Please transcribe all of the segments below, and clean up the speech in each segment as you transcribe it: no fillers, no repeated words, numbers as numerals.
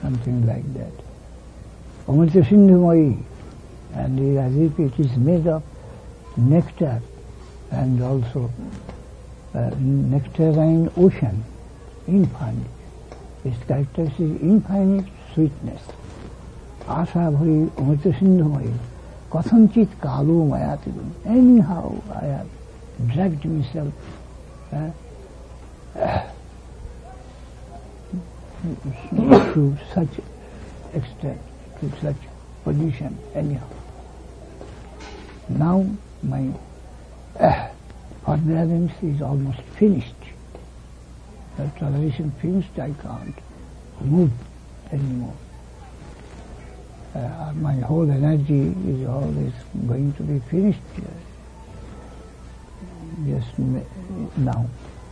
something like that. Amrita Sindhumayi, and as if it is made of nectar and also nectarine ocean, infinite. Its characteristic is infinite sweetness. Asa bhari amrita sindhumayi, kathanchit kalu mayati. Anyhow, I have dragged myself to such extent, to such position, anyhow. Now my forbearance is almost finished. The toleration finished, I can't move anymore. My whole energy is always going to be finished just now.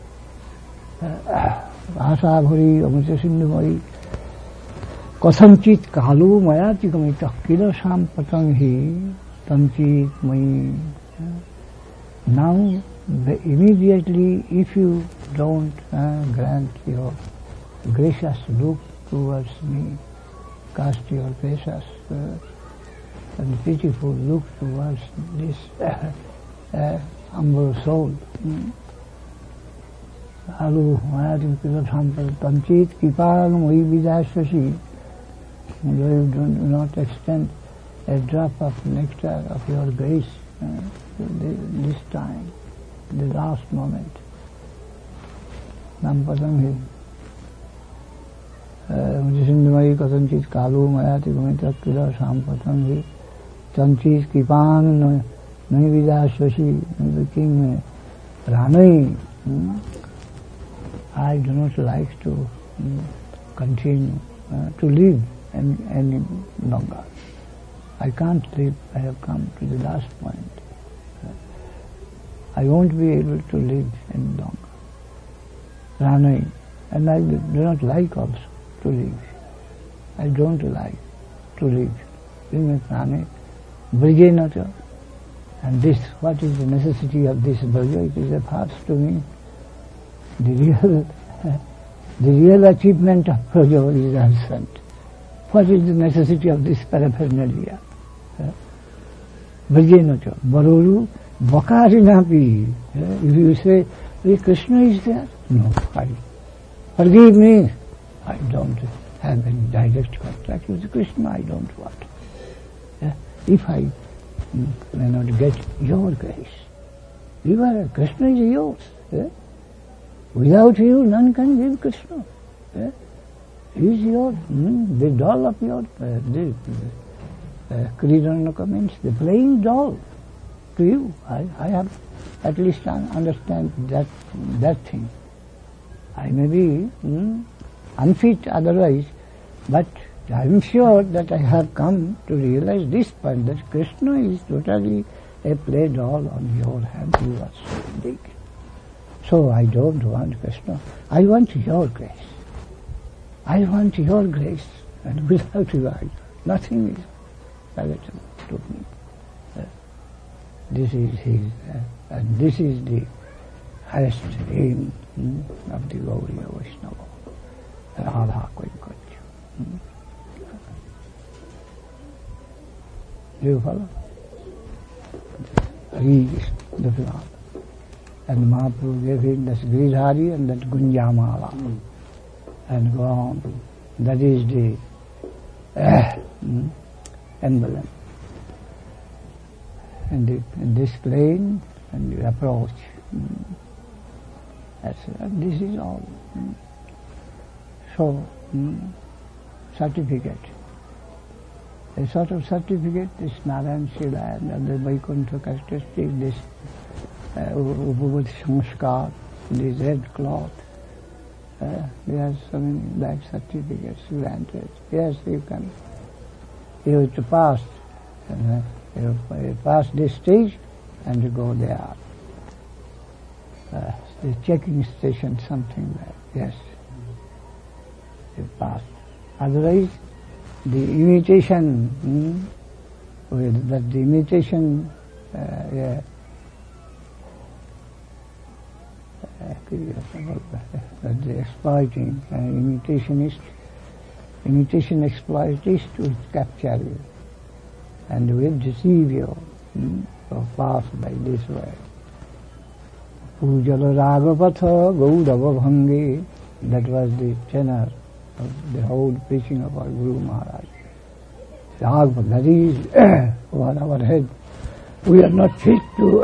Asa bhari amrita sindhumayi kasanchit kalu mayati kamita kila sampatang hi tanchit mayi. Now, immediately, if you don't grant your gracious look towards me, cast your gracious and pitiful look towards this humble soul. Alu Mayati Pilasampal Tanchit Kipang Moi Vidashashi. You do not extend a drop of nectar of your grace this time, the last moment. Nampadam Sindhumayi Kasanchit Kalu Mayati Gumitra Kila Sampatam Hi Tanchit Kipang Naividashashi, the king Ranai. I do not like to continue to live any longer. I can't live. I have come to the last point. I won't be able to live any longer. Ranai. And I do not like also to live. I don't like to live. Ranai. Brijenata. And this, what is the necessity of this Braja? It is a farce to me. The real achievement of Braja is absent. What is the necessity of this paraphernalia? Brajenata. Baroru. Bakarinapi. If you say, Krishna is there? No, forgive me. I don't have any direct contact with Krishna. I don't want. If I may not get your grace, Krishna is yours. Without you, none can give Krishna. He is yours. The doll of your, Kridarana comments, the playing doll. To you, I have at least understand that thing. I may be unfit otherwise, but I am sure that I have come to realize this point, that Krishna is totally a play doll on your hand. You are so big. So I don't want Krishna. I want your grace. I want your grace. And without you, nothing is palatable to me. This is his, and this is the highest aim of the Gauriya Vaishnava, Radha Kaikarya. Do you follow? He is the flower. And Mahaprabhu gave him this Giridhari and that Gunjamala. And go on. That is the emblem. And this plane and the approach. This is all. So, certificate. A sort of certificate, this Narayan Shila and the Vaikuntha characteristic, this Upavad Samskar, this red cloth. There are so many black certificates granted. Yes, you can. You have to pass. You pass this stage and you go there. The checking station, something like yes. You pass. Otherwise, the imitation, that the imitation, that the exploiting imitationist imitation exploitist will capture you and will deceive you or pass by this way. Pujala Ragapatha Gaudava Bhangi, that was the tenor of the whole preaching of our Guru Maharaj. Ragapatha, that is over our head. We are not fit to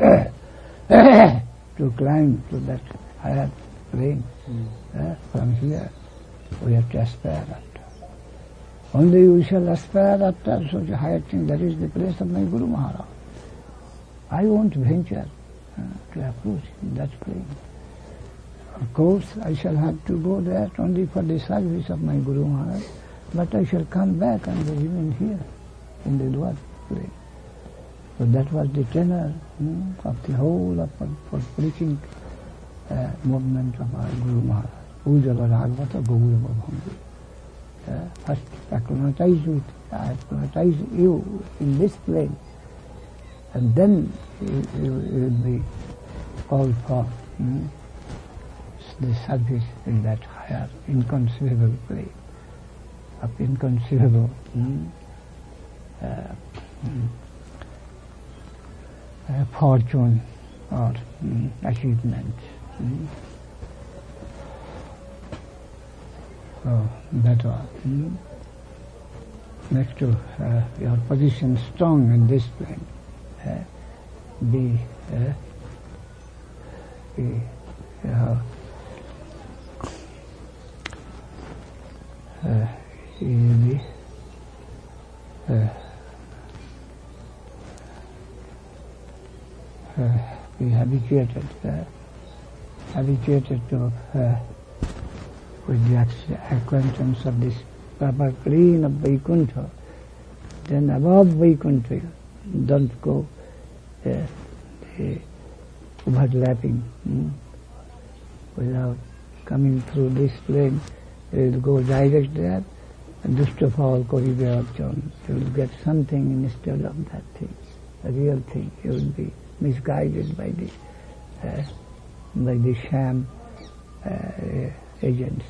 climb to that higher plane. From here, we have to aspire after. Only we shall aspire after such a higher thing. That is the place of my Guru Maharaj. I won't venture to approach that plane. Of course, I shall have to go there only for the service of my Guru Maharaj, but I shall come back and remain here in the lower plane. So that was the tenor of the whole of for preaching movement of our Guru Maharaj. Ujjala Ragavata Gaurava Bhangi. First acclimatize you in this plane, and then you will be called for the service in that higher, inconceivable plane of inconceivable fortune or achievement. So that was. Next to your position strong in this plane. Be habituated to with the acquaintance of this proper plane of Vaikuntha. Then above Vaikuntha, don't go the overlapping without coming through this plane. You will go direct there, and just of all Koribearchan. You will get something instead of that thing, a real thing. You will be misguided by the sham agents.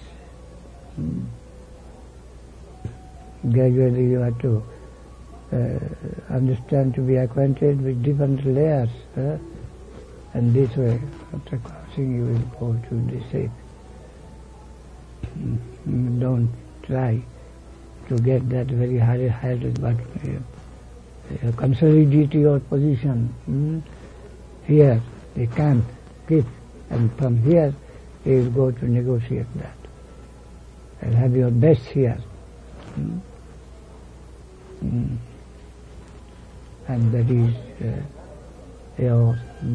Gradually you have to understand, to be acquainted with different layers, and this way, after crossing, you will go to the safe. Don't try to get that very high, but consolidate your position. Here, the camp, keep, and from here, you will go to negotiate that. And have your best here. And that is your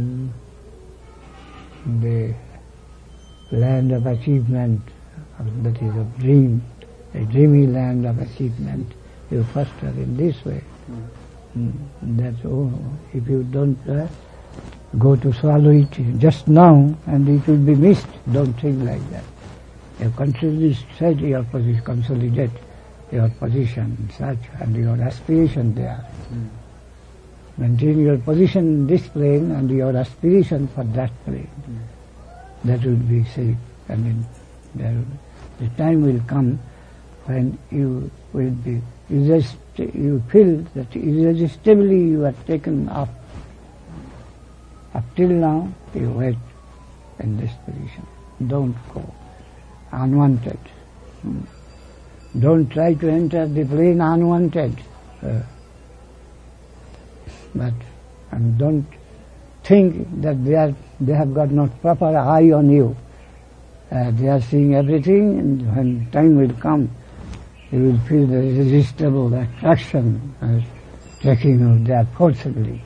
the land of achievement, that is of dream, a dreamy land of achievement. You foster in this way. That's all. If you don't go to swallow it just now, and it will be missed, don't think like that. You consolidate your position, consolidate your position, such, and your aspiration there. Maintain your position in this plane and your aspiration for that plane. That will be safe. I mean, the time will come when you will be you feel that irresistibly you are taken up. Up till now, you wait in this position. Don't go unwanted. Don't try to enter the plane unwanted. But and don't think that they have got not proper eye on you. They are seeing everything, and when time will come, you will feel the irresistible attraction taking you there forcibly.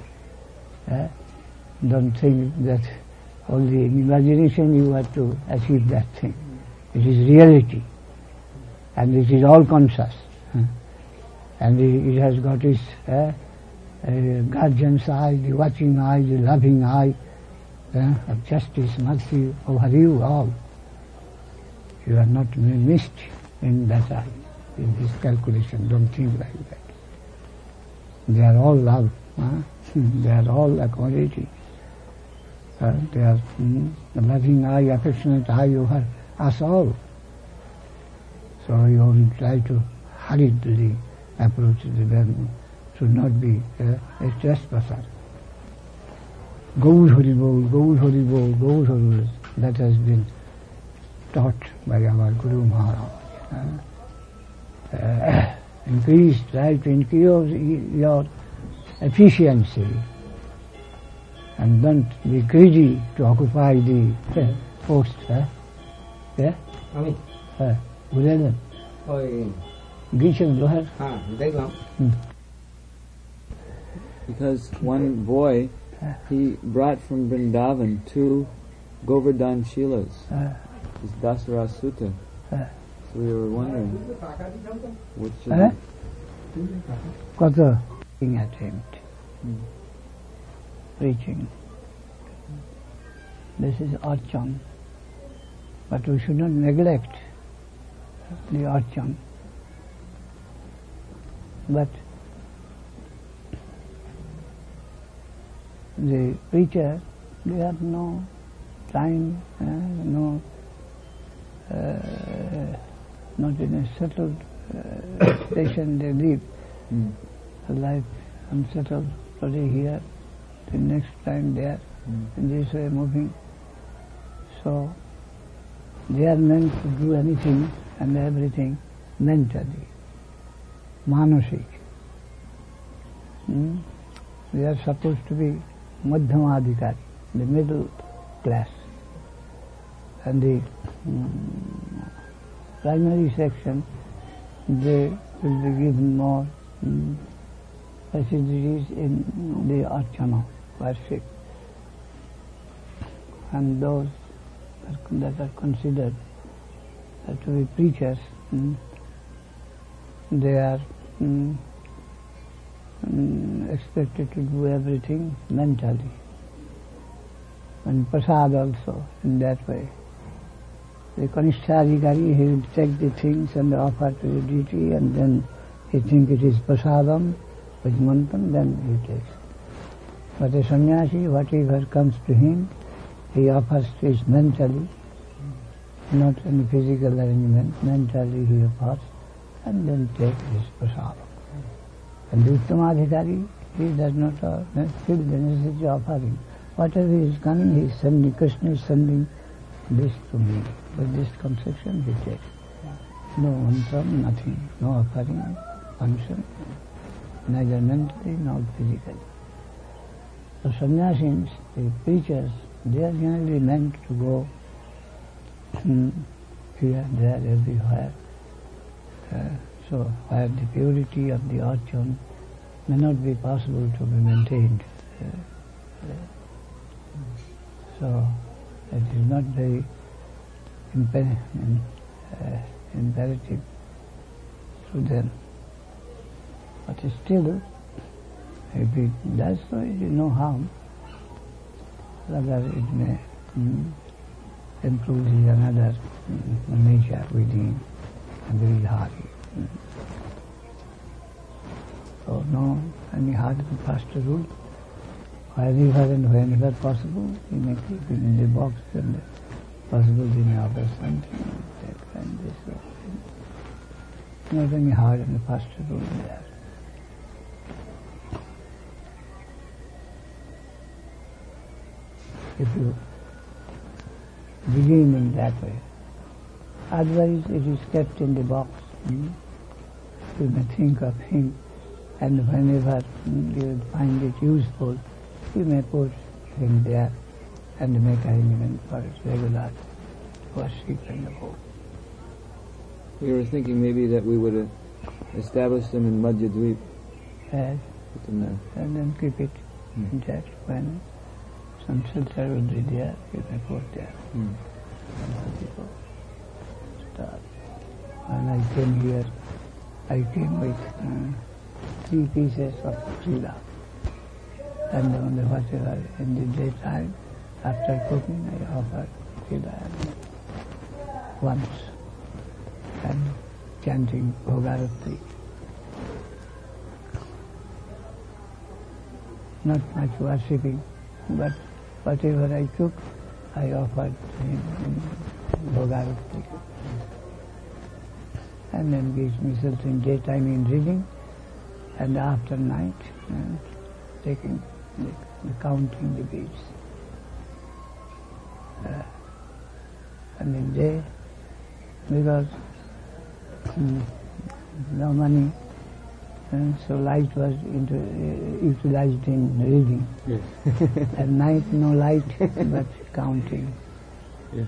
Don't think that only in imagination you have to achieve that thing. It is reality, and it is all conscious, and it has got its guardian's eye, the watching eye, the loving eye of justice, mercy over you all. You are not missed in that eye, in this calculation. Don't think like that. They are all love. They are all equality. They are the loving eye, affectionate eye over us all. So you only try to hurriedly approach them. Should not be a trespasser. Gaur Hari Bol, Gaur Hari Bol, Gaur Hari Bol. That has been taught by our Guru Maharaj. Try to increase your efficiency and don't be greedy to occupy the post. Yeah? Amin. Buddha. Oi. Gishan Lohar. Because one boy, he brought from Vrindavan 2 Govardhan Shilas. It's Dasara Sutta. So we were wondering, which should Got the attempt. Preaching. This is archon. But we should not neglect the archon. But the preacher, they have no time, not in a settled station they live. A life unsettled, today here, the next time there, in this way moving. So they are meant to do anything and everything mentally, manasik. They are supposed to be madhyamadhikari, the middle class. And the primary section, they will be given more facilities in the archana, worship. And those that are considered to be preachers, they are expected to do everything mentally. And prasad also in that way. The Kanishthadhikari, he will take the things and offer to the deity, and then he thinks it is prasadam with mantram, then he takes. But a sannyasi, whatever comes to him, he offers to it mentally, not any physical arrangement, mentally he offers, and then takes his prasadam. And the Uttamadhikari, he does not feel the necessity of offering. Whatever is coming, he is sending, Krishna is sending this to me. With this conception he takes. No mantram, nothing, no offering, function, neither mentally nor physically. So sannyasis, the preachers, they are generally meant to go here, there, everywhere. So where the purity of the archon may not be possible to be maintained. So it is not very imperative to them. But still, if it does so, it is no harm. Rather, it may improve his another nature within and very hard. So no any hard and fast rule. Wherever and whenever possible, he may keep it in the box, and possible he may offer something, and this. Not any hard and fast rule there. If you begin in that way, otherwise it is kept in the box. You may think of him, and whenever you find it useful, you may put him there and make arrangement for his regular worship and the whole. We were thinking maybe that we would establish them in Madhyadweep. Yes. Put them there. And then keep it intact. When some shelter will be there, you may put there. And people start. When I came here, I came with 3 pieces of Srila. And on the whatever in the daytime, after cooking, I offered Srila once, and chanting Bhogaratri. Not much worshipping, but whatever I cook, I offered to him in Bhogaratri. and engage myself in daytime in reading, and after night taking the counting the beads. And in day, because no money, so light was utilized in reading. Yes. At night no light, but counting. Yeah.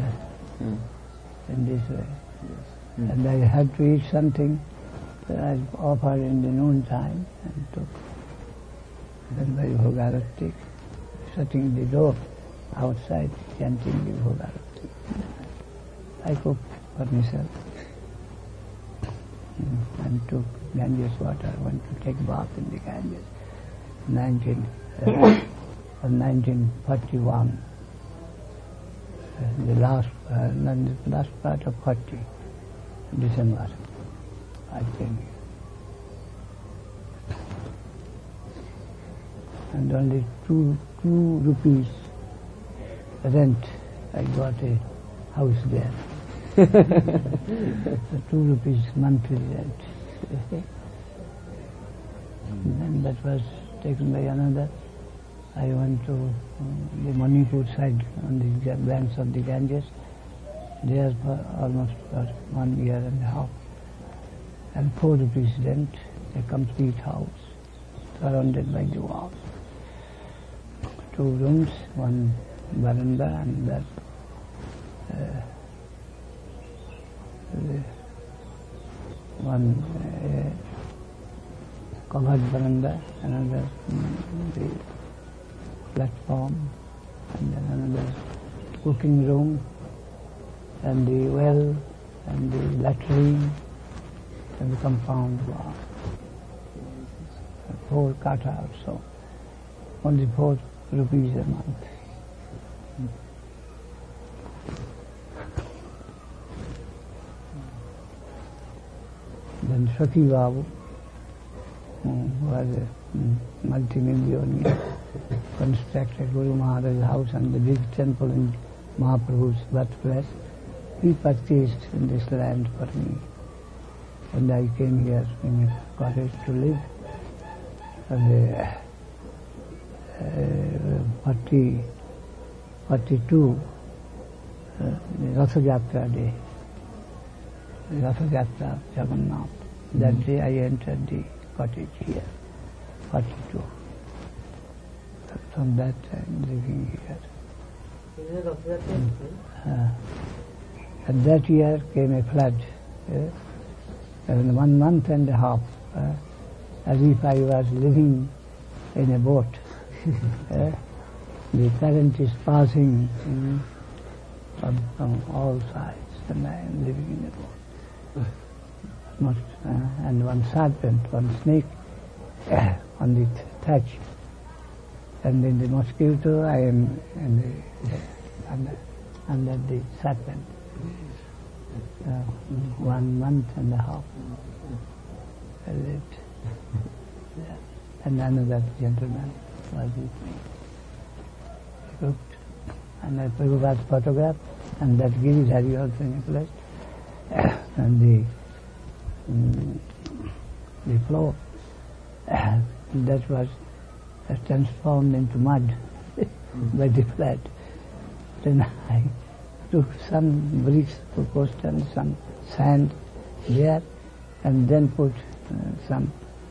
In this way. Yes. And I had to eat something that I offered in the noon time and took. Then by Bhogarati, shutting the door outside, chanting the Bhogarati. I cooked for myself and took Ganges water. I went to take bath in the Ganges. 1941. The last part of 40, December, I came here. And only 2 rupees rent, I got a house there. 2 rupees monthly rent. And that was taken by another. I went to the Manipur side on the banks of the Ganges, there for almost for 1 year and a half. And 4 rupees rent, a complete house, surrounded by the walls. 2 rooms, 1 veranda, and that one covered veranda, another the platform, and then another cooking room, and the well, and the latrine, and the compound wall. 4 kata or so, only 4 rupees a month. Then Shaki Babu, who was a multi-millionaire, constructed Guru Maharaj's house and the big temple in Mahaprabhu's birthplace. He purchased this land for me. And I came here in a cottage to live. And 42, the Ratha Yatra day, the Ratha Yatra of Jagannath. That day I entered the cottage here, 42. From that time living here. And that year came a flood. And 1 month and a half, as if I was living in a boat. The current is passing from all sides, and I am living in a boat. And one serpent, one snake on the thatch, and in the mosquito I am under the serpent. 1 month and a half I lived. And another gentleman was with me. He cooked, and I Prabhupada's photograph, and that Giridhari also in a place. And the floor that was transformed into mud by the flood. Then I took some bricks for coastal, some sand there, and then put some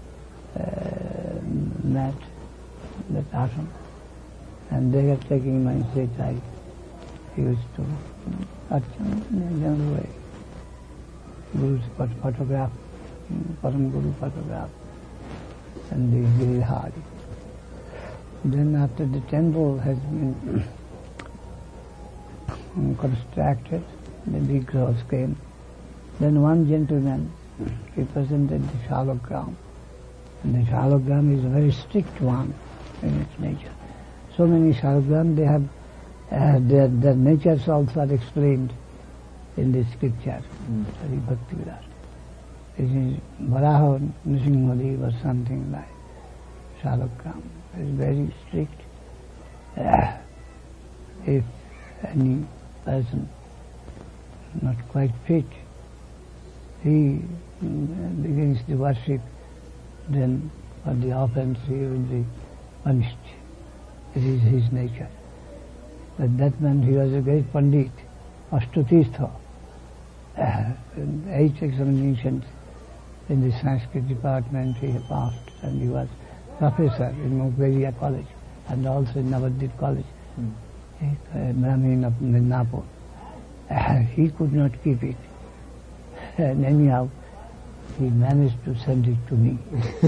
mat, that ashram, and they are taking my seat. I used to archana in a general way. Guru's photograph, Param Guru photograph, and the Giridhari. Then after the temple has been constructed, the big crowds came. Then one gentleman represented the Shalogram. And the Shalogram is a very strict one in its nature. So many Shalogram, they have their natures also are explained in the scripture. Sri Bhakti Vilas. This is Varaha Nrsimhadi was something like Shalogram. It is very strict. If any person not quite fit, he begins to worship, then for the offense he will be punished. It is his nature. But that man, he was a great Pandit, Ashtatirtha, 8 examinations in the Sanskrit department he passed, and he was professor in Mughberia College and also in Navadvip College, Brahmin of Midnapur. He could not keep it, and anyhow he managed to send it to me.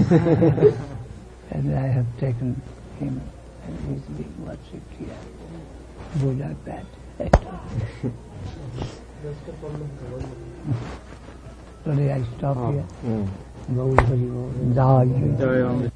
And I have taken him, and he's being worshipped here. Good or bad. Today I stop here. Gaur Hari Gaur. Jai.